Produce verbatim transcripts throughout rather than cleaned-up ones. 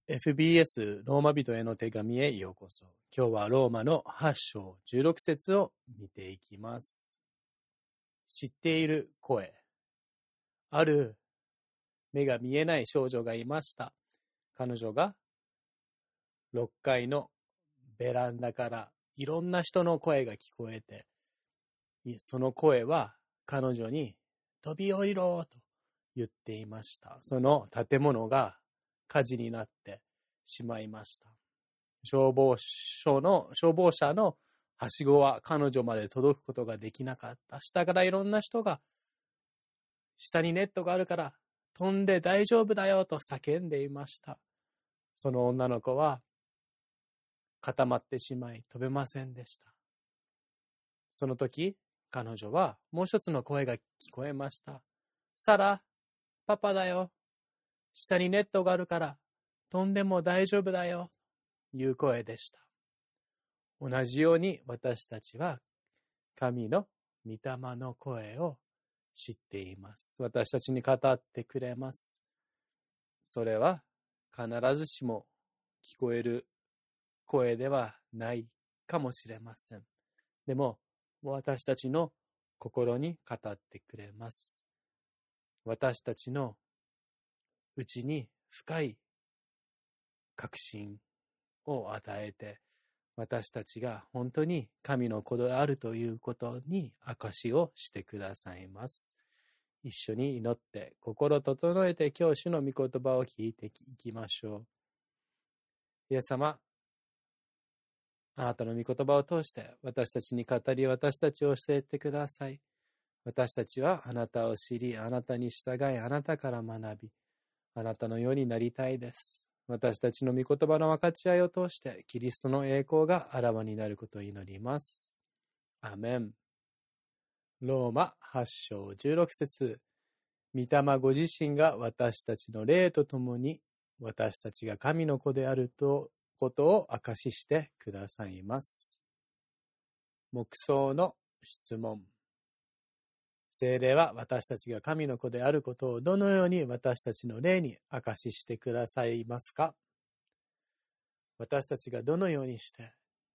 エフビーエス ローマ人への手紙へようこそ。今日はローマのはち章じゅうろく節を見ていきます。知っている声。ある目が見えない少女がいました。彼女がろっかいのベランダからいろんな人の声が聞こえて、その声は彼女に飛び降りろと言っていました。その建物が火事になってしまいました。消防署の、消防車のはしごは彼女まで届くことができなかった。下からいろんな人が、下にネットがあるから飛んで大丈夫だよと叫んでいました。その女の子は固まってしまい飛べませんでした。その時、彼女はもう一つの声が聞こえました。サラ、パパだよ。下にネットがあるから飛んでも大丈夫だよ。いう声でした。同じように私たちは神の御霊の声を知っています。私たちに語ってくれます。それは必ずしも聞こえる声ではないかもしれません。でも私たちの心に語ってくれます。私たちのうちに深い確信を与えて、私たちが本当に神の子であるということに証しをしてくださいます。一緒に祈って心整えて今日主の御言葉を聞いていきましょう。イエス様、あなたの御言葉を通して私たちに語り、私たちを教えてください。私たちはあなたを知り、あなたに従い、あなたから学び、あなたのようになりたいです。私たちの御言葉の分かち合いを通してキリストの栄光があらわになることを祈ります。アメン。ローマはち章じゅうろく節。御霊ご自身が私たちの霊とともに私たちが神の子であるとことを証ししてくださいます。黙想の質問。聖霊は私たちが神の子であることをどのように私たちの霊に証ししてくださいますか？私たちがどのようにして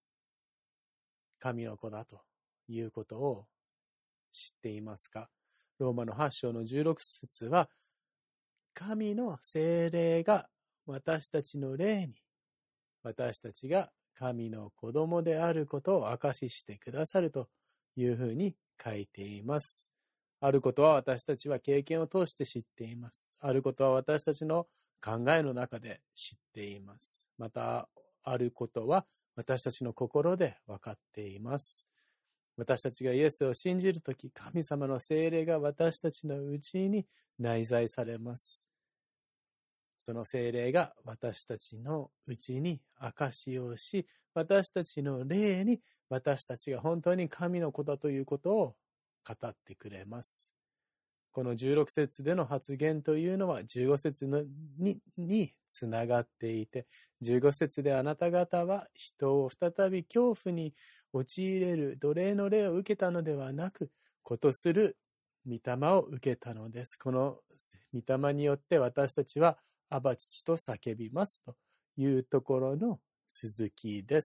神の子だということを知っていますか？ローマのはち章のじゅうろく節は、神の聖霊が私たちの霊に、私たちが神の子供であることを証ししてくださるというふうに書いています。あることは私たちは経験を通して知っています。あることは私たちの考えの中で知っています。また、あることは私たちの心で分かっています。私たちがイエスを信じるとき、神様の聖霊が私たちのうちに内在されます。その聖霊が私たちのうちに証しをし、私たちの霊に私たちが本当に神の子だということを語ってくれます。このじゅうろく節での発言というのはじゅうご節の に, につながっていて、じゅうご節であなた方は人を再び恐怖に陥れる奴隷の霊を受けたのではなく、子とする御霊を受けたのです。この御霊によって私たちはアバ父と叫びますというところの続きです。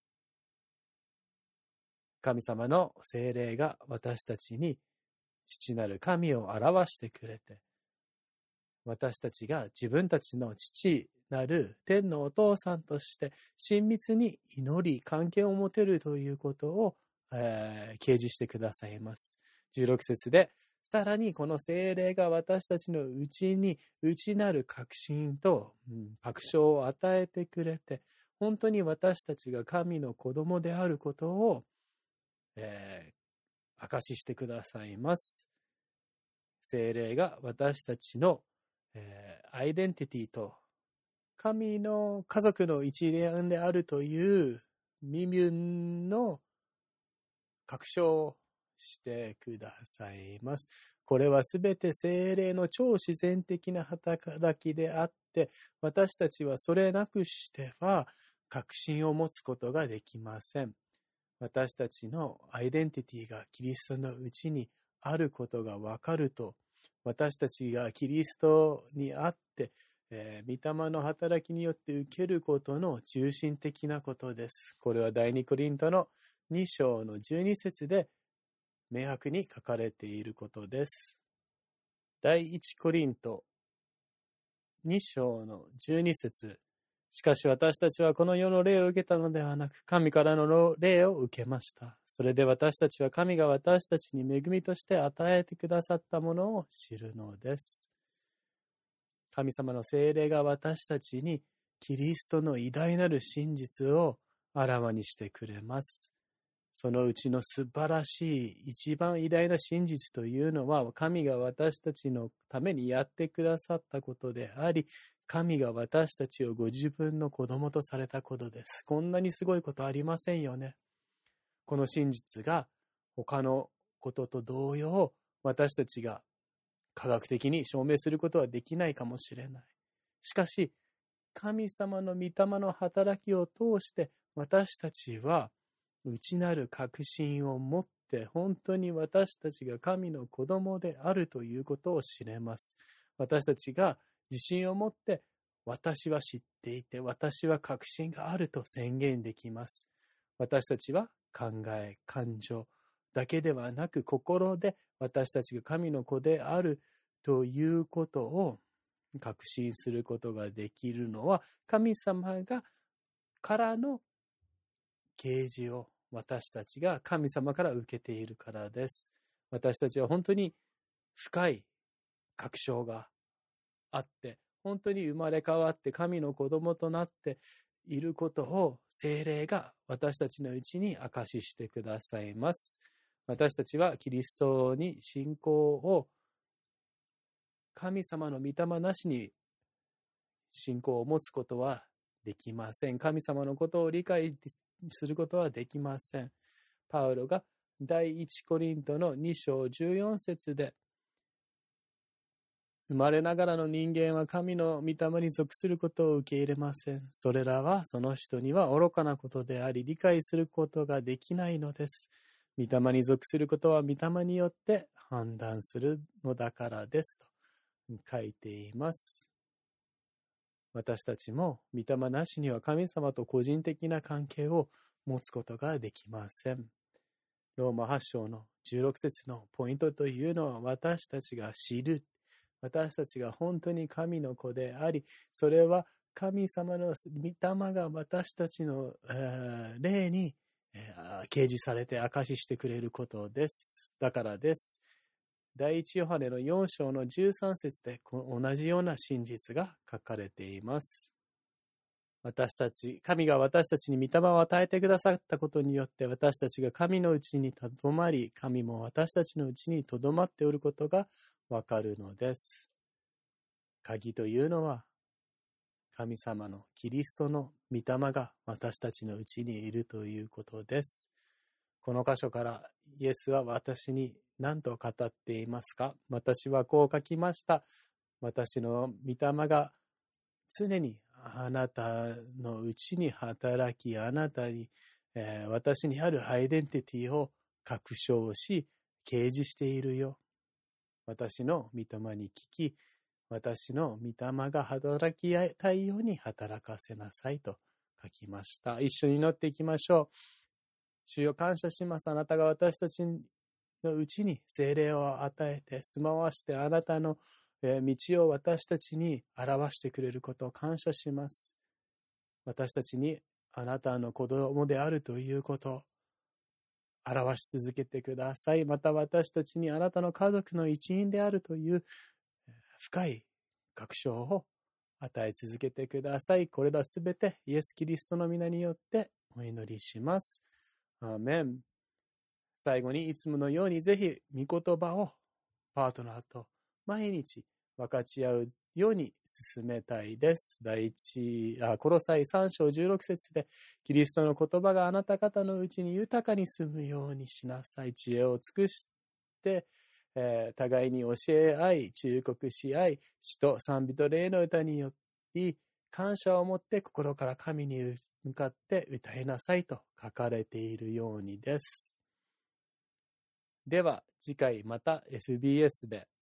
神様の聖霊が私たちに父なる神を表してくれて、私たちが自分たちの父なる天のお父さんとして親密に祈り関係を持てるということを、えー、掲示してくださいます。じゅうろく節で、さらにこの聖霊が私たちのうちに内なる確信と、うん、確証を与えてくれて、本当に私たちが神の子供であることを、えー、証ししてくださいます。聖霊が私たちの、えー、アイデンティティと神の家族の一員であるという身分の確証をしてくださいます。これはすべて聖霊の超自然的な働きであって、私たちはそれなくしては確信を持つことができません。私たちのアイデンティティがキリストのうちにあることがわかると、私たちがキリストにあって、 えー、御霊の働きによって受けることの中心的なことです。これは第二コリントのに章のじゅうに節で明白に書かれていることです。第一コリントに章のじゅうに節。しかし私たちはこの世の霊を受けたのではなく、神からの霊を受けました。それで私たちは神が私たちに恵みとして与えてくださったものを知るのです。神様の聖霊が私たちにキリストの偉大なる真実をあらわにしてくれます。そのうちの素晴らしい一番偉大な真実というのは、神が私たちのためにやってくださったことであり、神が私たちをご自分の子供とされたことです。こんなにすごいことありませんよね。この真実が他のことと同様、私たちが科学的に証明することはできないかもしれない。しかし、神様の御霊の働きを通して私たちは内なる確信を持って本当に私たちが神の子供であるということを知れます。私たちが自信を持って私は知っていて私は確信があると宣言できます。私たちは考え、感情だけではなく心で私たちが神の子であるということを確信することができるのは神様がからの啓示を私たちが神様から受けているからです。私たちは本当に深い確証があって本当に生まれ変わって神の子供となっていることを聖霊が私たちのうちに証ししてくださいます。私たちはキリストに信仰を神様の御霊なしに信仰を持つことはできません。神様のことを理解することはできません。パウロが第一コリントのに章じゅうよん節で、生まれながらの人間は神の御霊に属することを受け入れません。それらはその人には愚かなことであり、理解することができないのです。御霊に属することは御霊によって判断するのだからですと書いています。私たちも御霊なしには神様と個人的な関係を持つことができません。ローマはち章のじゅうろく節のポイントというのは、私たちが知る、私たちが本当に神の子であり、それは神様の御霊が私たちの、えー、霊に、えー、掲示されて証ししてくれることです。だからです。第一ヨハネのよん章のじゅうさん節で同じような真実が書かれています。私たち、神が私たちに御霊を与えてくださったことによって、私たちが神のうちにとどまり、神も私たちのうちにとどまっておることがわかるのです。鍵というのは、神様のキリストの御霊が私たちのうちにいるということです。この箇所からイエスは私に何と語っていますか？私はこう書きました。私の御霊が常にあなたのうちに働き、あなたに、えー、私にあるアイデンティティを確証し、掲示しているよ。私の御霊に聞き、私の御霊が働きたいように働かせなさいと書きました。一緒に祈っていきましょう。主よ、感謝します。あなたが私たちのうちに聖霊を与えて住まわして、あなたの道を私たちに表してくれることを感謝します。私たちにあなたの子供であるということを表し続けてください。また私たちにあなたの家族の一員であるという深い確証を与え続けてください。これらすべてイエス・キリストの皆によってお祈りします。アーメン。最後にいつものようにぜひ御言葉をパートナーと毎日分かち合うように進めたいです。第一、あ、コロサイさん章じゅうろく節で、キリストの言葉があなた方のうちに豊かに住むようにしなさい。知恵を尽くして、えー、互いに教え合い、忠告し合い、詩と賛美と霊の歌により、感謝を持って心から神に向かって歌いなさいと書かれているようにです。では次回また エフビーエス で